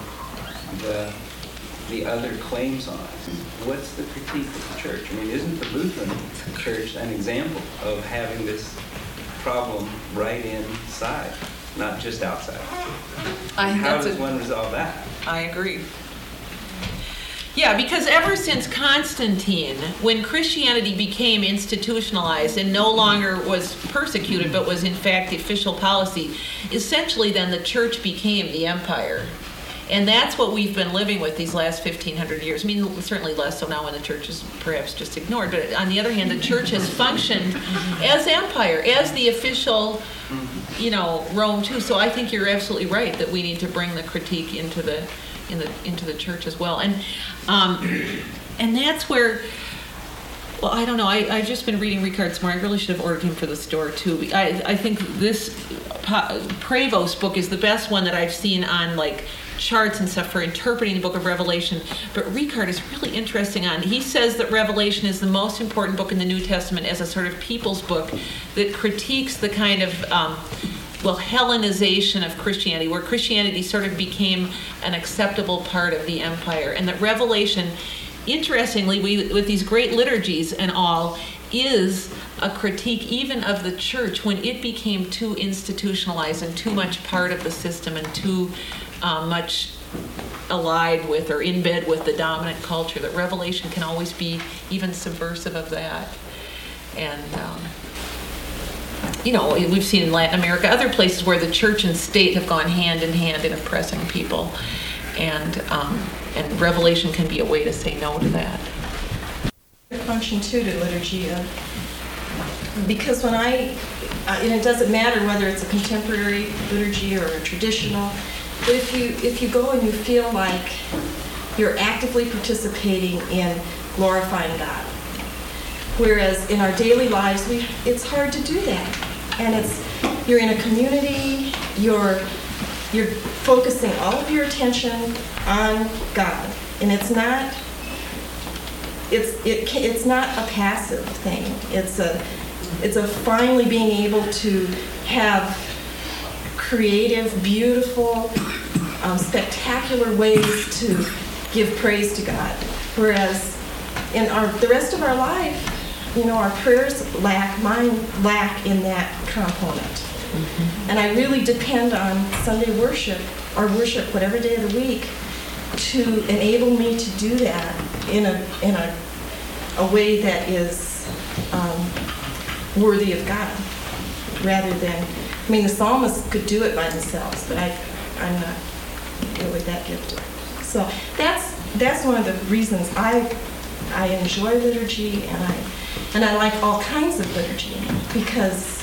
the other claims on it, what's the critique of the church? I mean, isn't the Lutheran Church an example of having this problem right inside, not just outside? How does one resolve that? I agree. Yeah, because ever since Constantine, when Christianity became institutionalized and no longer was persecuted but was in fact the official policy, essentially then the church became the empire. And that's what we've been living with these last 1,500 years. I mean, certainly less so now when the church is perhaps just ignored. But on the other hand, the church has functioned as empire, as the official, Rome too. So I think you're absolutely right that we need to bring the critique into the church as well. And that's where, well, I don't know. I've just been reading Richard more. I really should have ordered him for the store too. I think this Prevost book is the best one that I've seen on like charts and stuff for interpreting the book of Revelation. But Richard is really interesting on, he says that Revelation is the most important book in the New Testament as a sort of people's book that critiques the kind of Hellenization of Christianity, where Christianity sort of became an acceptable part of the empire. And that Revelation, interestingly, with these great liturgies and all, is a critique even of the church when it became too institutionalized and too much part of the system and too much allied with or in bed with the dominant culture. That Revelation can always be even subversive of that. And we've seen in Latin America, other places where the church and state have gone hand in hand in oppressing people, and Revelation can be a way to say no to that. Function too to liturgy, because when and it doesn't matter whether it's a contemporary liturgy or a traditional, but if you go and you feel like you're actively participating in glorifying God, Whereas in our daily lives, it's hard to do that. And you're in a community, you're focusing all of your attention on God. And it's not a passive thing. It's a finally being able to have creative, beautiful, spectacular ways to give praise to God. Whereas in the rest of our life, our prayers mine lack in that component. Mm-hmm. And I really depend on Sunday worship, or worship whatever day of the week, to enable me to do that in a way that is worthy of God, rather than, the psalmists could do it by themselves, but I'm not really that gifted. So that's one of the reasons I enjoy liturgy, and I like all kinds of liturgy, because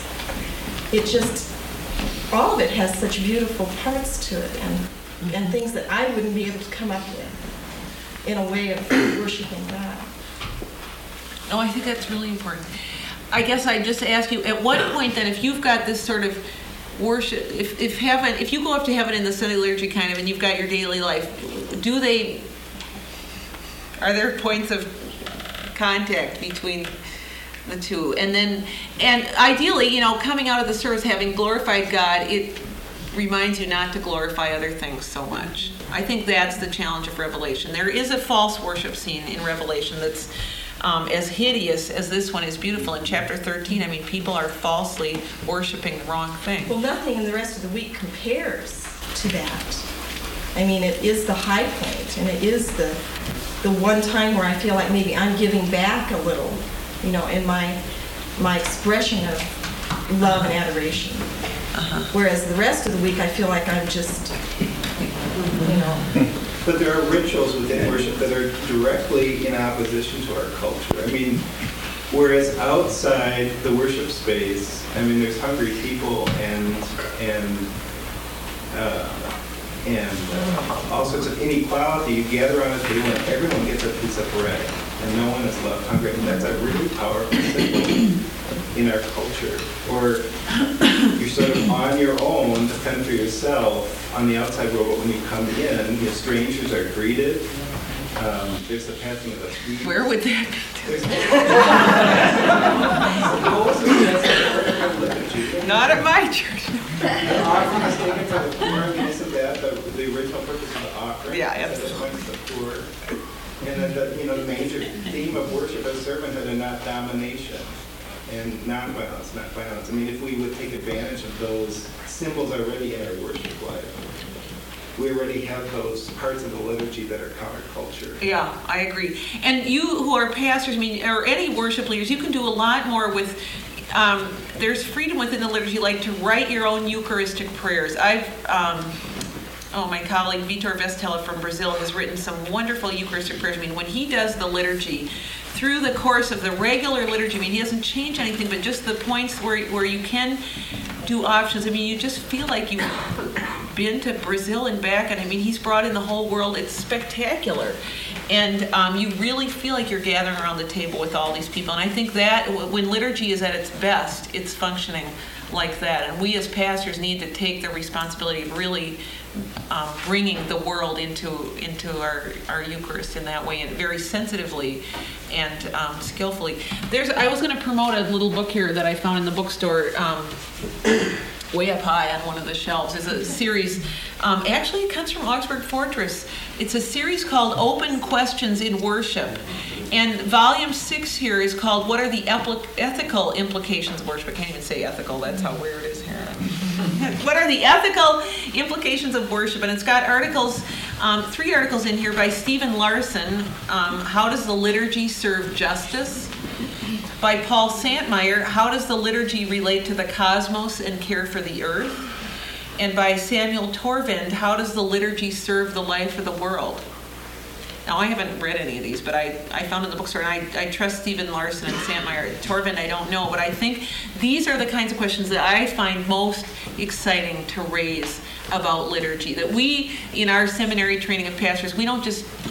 all of it has such beautiful parts to it, and things that I wouldn't be able to come up with in a way of worshiping God. Oh, I think that's really important. I guess I'd just ask you, at what point then, if you've got this sort of worship, if you go up to heaven in the Sunday liturgy kind of, and you've got your daily life, are there points of contact between the two? And ideally, coming out of the service having glorified God, it reminds you not to glorify other things so much. I think that's the challenge of Revelation. There is a false worship scene in Revelation that's as hideous as this one is beautiful. In chapter 13, people are falsely worshiping the wrong thing. Well, nothing in the rest of the week compares to that. It is the high point, and it is the one time where I feel like maybe I'm giving back a little, in my expression of love and adoration. Uh-huh. Whereas the rest of the week, I feel like I'm just, But there are rituals within worship that are directly in opposition to our culture. Whereas outside the worship space, there's hungry people and all sorts of inequality. You gather on a table and everyone gets a piece of bread, and no one is left hungry. And that's a really powerful symbol in our culture. Or you're sort of on your own to fend for yourself on the outside world, but when you come in, your strangers are greeted. There's the passing of the sweet. Where would that be? Not at my church. The offering is taken for the poor. Isn't that the original purpose of the offering? Yeah, absolutely. The poor. And then the major theme of worship is servanthood and not domination, and nonviolence, not violence. If we would take advantage of those symbols already in our worship life, we already have those parts of the liturgy that are counterculture. Yeah, I agree. And you who are pastors, or any worship leaders, you can do a lot more with, there's freedom within the liturgy, like to write your own Eucharistic prayers. My colleague Vitor Vestela from Brazil has written some wonderful Eucharistic prayers. When he does the liturgy, through the course of the regular liturgy, he doesn't change anything, but just the points where you can do options. You just feel like you've been to Brazil and back, and he's brought in the whole world. It's spectacular. And you really feel like you're gathering around the table with all these people. And I think that when liturgy is at its best, it's functioning like that. And we as pastors need to take the responsibility of really bringing the world into our Eucharist in that way, and very sensitively and skillfully. I was going to promote a little book here that I found in the bookstore. Way up high on one of the shelves is a series. Actually, it comes from Augsburg Fortress. It's a series called Open Questions in Worship. And volume 6 here is called What Are the Ethical Implications of Worship? I can't even say ethical, that's how weird it is here. What are the ethical implications of worship? And it's got articles, 3 articles in here by Stephen Larson. How does the liturgy serve justice? By Paul Santmeyer, How does the liturgy relate to the cosmos and care for the earth? And by Samuel Torvend, How does the liturgy serve the life of the world? Now, I haven't read any of these, but I found in the bookstore, and I trust Stephen Larson and Santmeyer. Torvend, I don't know, but I think these are the kinds of questions that I find most exciting to raise about liturgy. That we, in our seminary training of pastors, we don't just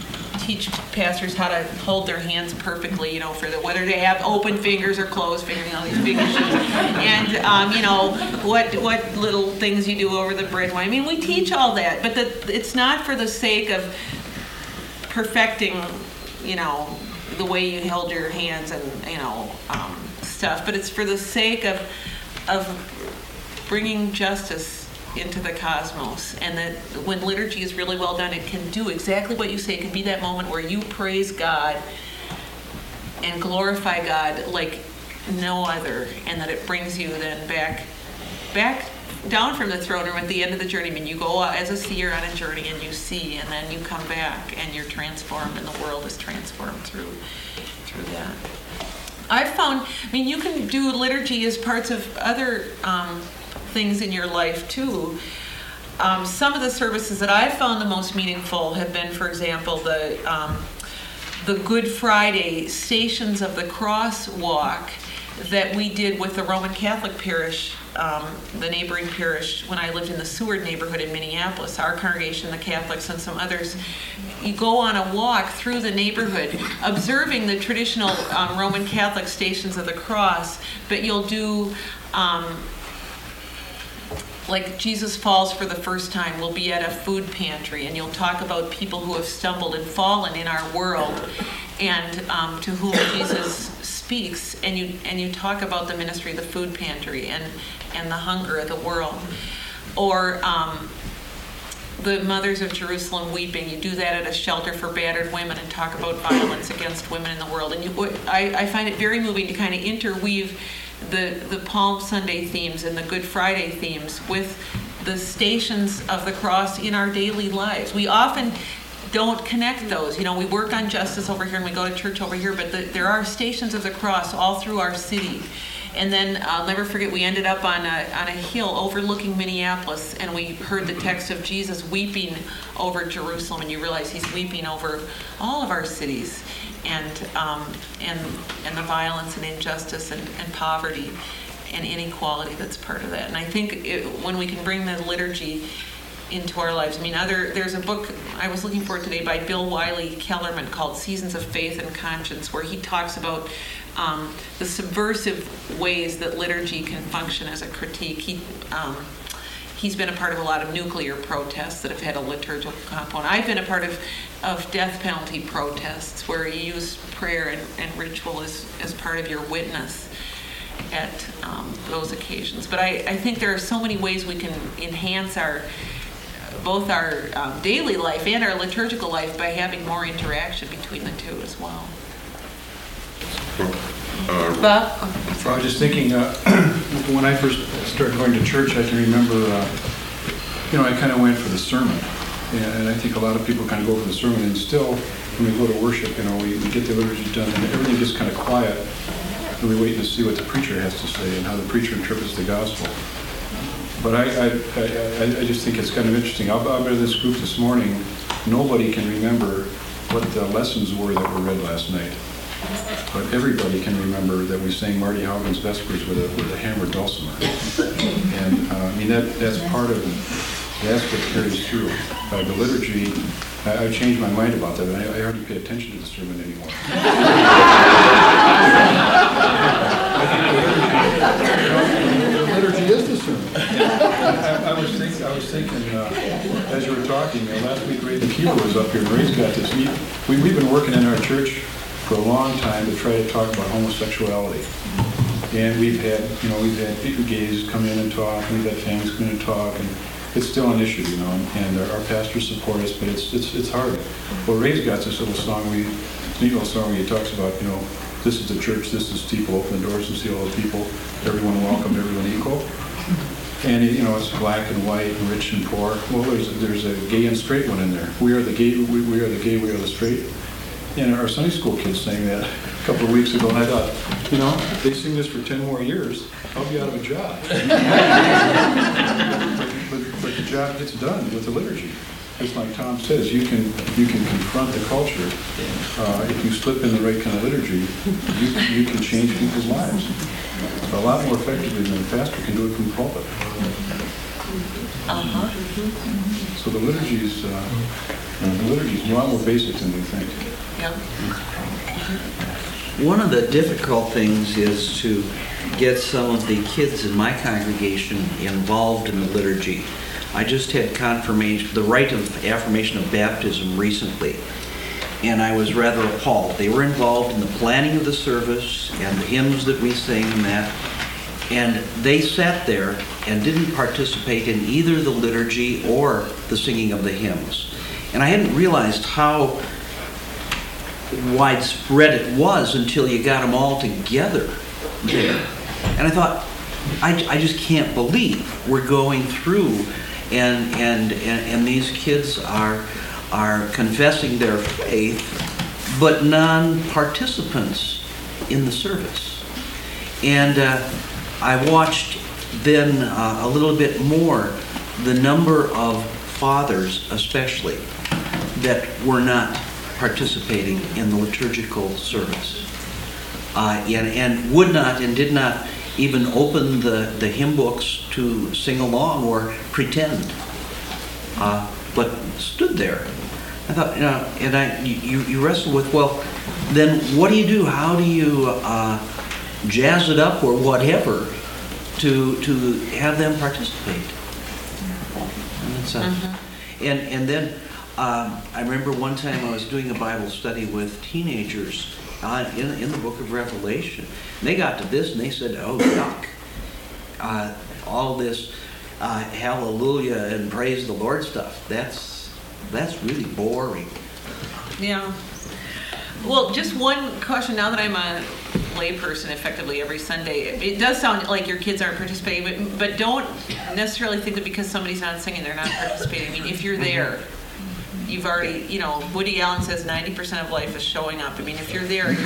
teach pastors how to hold their hands perfectly, you know, for whether they have open fingers or closed fingers, you know, these big issues. And, you know, what little things you do over the bread and wine. I mean, we teach all that, but it's not for the sake of perfecting, you know, the way you held your hands and, you know, stuff, but it's for the sake of bringing justice into the cosmos. And that when liturgy is really well done, it can do exactly what you say. It can be that moment where you praise God and glorify God like no other, and that it brings you then back down from the throne room at the end of the journey. I mean, you go as a seer on a journey and you see, and then you come back and you're transformed, and the world is transformed through that. I've found, I mean, you can do liturgy as parts of other things in your life too. Some of the services that I've found the most meaningful have been, for example, the Good Friday Stations of the Cross walk that we did with the Roman Catholic parish, the neighboring parish, when I lived in the Seward neighborhood in Minneapolis. Our congregation, the Catholics, and some others, you go on a walk through the neighborhood, observing the traditional Roman Catholic Stations of the Cross, but you'll do like Jesus Falls for the First Time. We'll be at a food pantry, and you'll talk about people who have stumbled and fallen in our world, and to whom Jesus speaks, and you talk about the ministry of the food pantry and the hunger of the world. Or the Mothers of Jerusalem Weeping. You do that at a shelter for battered women and talk about violence against women in the world. And I find it very moving to kind of interweave the Palm Sunday themes and the Good Friday themes with the Stations of the Cross in our daily lives. We often don't connect those. You know, we work on justice over here and we go to church over here, but there are Stations of the Cross all through our city. And then I'll never forget, we ended up on a hill overlooking Minneapolis, and we heard the text of Jesus weeping over Jerusalem, and you realize he's weeping over all of our cities, and the violence and injustice and poverty and inequality that's part of that. And I think when we can bring the liturgy into our lives. I mean, there's a book I was looking for today by Bill Wiley Kellerman called Seasons of Faith and Conscience, where he talks about the subversive ways that liturgy can function as a critique. He's been a part of a lot of nuclear protests that have had a liturgical component. I've been a part of death penalty protests where you use prayer and ritual as part of your witness at those occasions. But I think there are so many ways we can enhance both our daily life and our liturgical life by having more interaction between the two as well. Bob? I was just thinking, when I first started going to church, I can remember, I kind of went for the sermon. And I think a lot of people kind of go for the sermon. And still, when we go to worship, we get the liturgy done and everything gets kind of quiet. And we wait to see what the preacher has to say and how the preacher interprets the gospel. But I just think it's kind of interesting. I'll be in this group this morning. Nobody can remember what the lessons were that were read last night. But everybody can remember that we sang Marty Haugen's Vespers with a hammered dulcimer. And that's part of that's what carries through. The liturgy, I've changed my mind about that. I hardly pay attention to the sermon anymore. The liturgy is the sermon. I was thinking as you were talking, last week Ray the Keeper was up here, and Ray's got this. We've been working in our church for a long time to try to talk about homosexuality. And we've had people gays come in and talk, and we've had families come in and talk, and it's still an issue, and our pastors support us, but it's hard. Well, Ray's got this little song, neat little song where he talks about, this is the church, this is people, open the doors and see all the people, everyone welcome, everyone equal. And it's black and white, and rich and poor. Well, there's a gay and straight one in there. We are the gay, we are the straight. And our Sunday school kids sang that a couple of weeks ago, and I thought, if they sing this for 10 more years, I'll be out of a job. but the job gets done with the liturgy. It's like Tom says, you can confront the culture. If you slip in the right kind of liturgy, you can change people's lives. A lot more effectively than a pastor can do it from the pulpit. So the liturgy's a lot more basic than we think. Yeah. One of the difficult things is to get some of the kids in my congregation involved in the liturgy. I just had confirmation, the rite of affirmation of baptism recently, and I was rather appalled. They were involved in the planning of the service and the hymns that we sing and that, and they sat there and didn't participate in either the liturgy or the singing of the hymns. And I hadn't realized how widespread it was until you got them all together there. And I thought, I just can't believe we're going through and these kids are confessing their faith, but non-participants in the service. And I watched then a little bit more the number of fathers especially that were not participating in the liturgical service and would not and did not even open the hymn books to sing along or pretend, but stood there. I thought, and you wrestle with, well, then what do you do? How do you jazz it up or whatever to have them participate? And then I remember one time I was doing a Bible study with teenagers in the book of Revelation. And they got to this and they said, oh, yuck. All this hallelujah and praise the Lord stuff, that's really boring. Yeah. Well, just one question now that I'm a layperson effectively every Sunday. It does sound like your kids aren't participating, but don't necessarily think that because somebody's not singing, they're not participating. I mean, if you're there, you've already, Woody Allen says 90% of life is showing up. I mean, if you're there,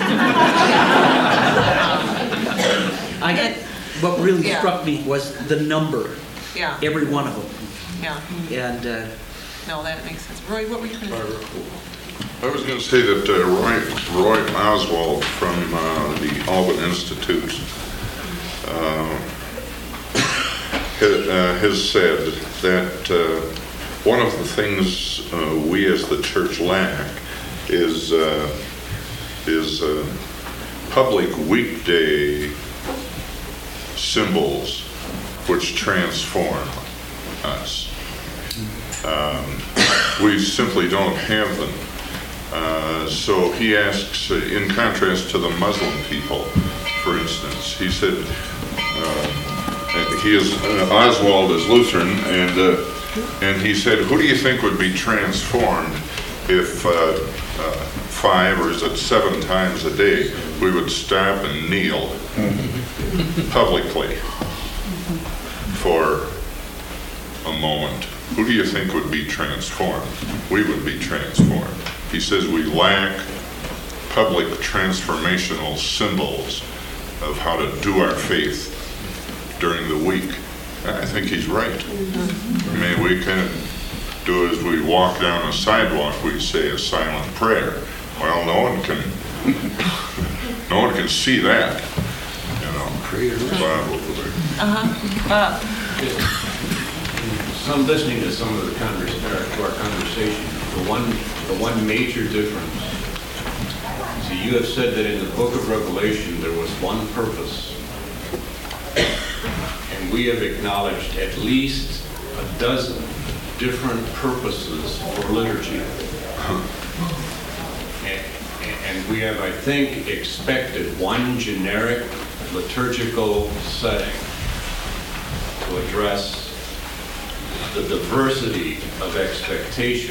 what really struck me was the number. Yeah. Every one of them. Yeah. And no, that makes sense. Roy, what were you going to say? I was going to say that Roy Oswald from the Alban Institute has said that one of the things we as the church lack is public weekday symbols which transform us. We simply don't have them. So he asks, in contrast to the Muslim people, for instance, he said, Oswald is Lutheran, and he said, who do you think would be transformed if 5 or is it 7 times a day we would stop and kneel publicly for a moment? Who do you think would be transformed? We would be transformed. He says we lack public transformational symbols of how to do our faith during the week. I think he's right. I mean, we kind of do as we walk down a sidewalk, we say a silent prayer. Well, no one can see that. Bob over there. So I'm listening to some of the to our conversation. The one major difference. So you have said that in the book of Revelation there was one purpose, and we have acknowledged at least a dozen different purposes for liturgy. And we have, I think, expected one generic liturgical setting to address the diversity of expectation.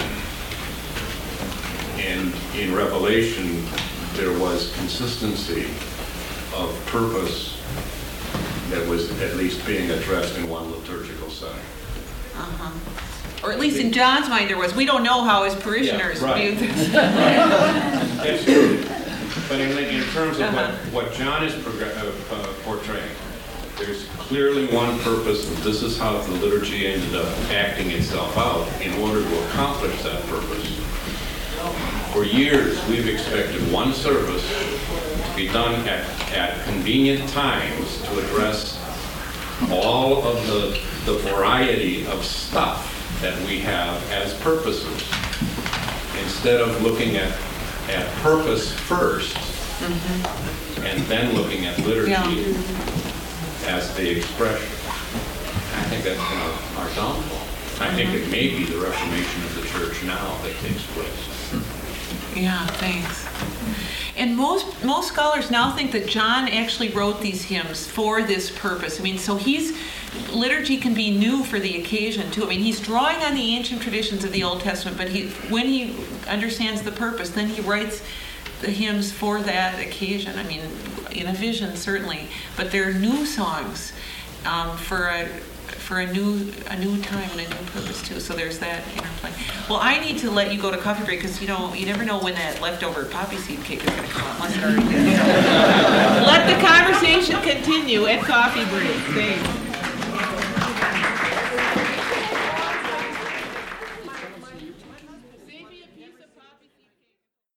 And in Revelation, there was consistency of purpose that was at least being addressed in one liturgical setting. Or at least in John's mind there was. We don't know how his parishioners viewed this. Absolutely. But in terms of what John is portraying, there's clearly one purpose, and this is how the liturgy ended up acting itself out in order to accomplish that purpose. For years, we've expected one service to be done at convenient times to address all of the the variety of stuff that we have as purposes, instead of looking at purpose first and then looking at liturgy as the expression. I think that's kind of our downfall. I think it may be the reformation of the church now that takes place. Yeah, thanks. And most scholars now think that John actually wrote these hymns for this purpose. I mean, so liturgy can be new for the occasion too. I mean, he's drawing on the ancient traditions of the Old Testament, but when he understands the purpose, then he writes the hymns for that occasion. I mean, in a vision certainly, but they're new songs for a new time and a new purpose too. So there's that interplay. Well, I need to let you go to coffee break because you never know when that leftover poppy seed cake is going to come out. Unless it already did. Let the conversation continue at coffee break. Thanks.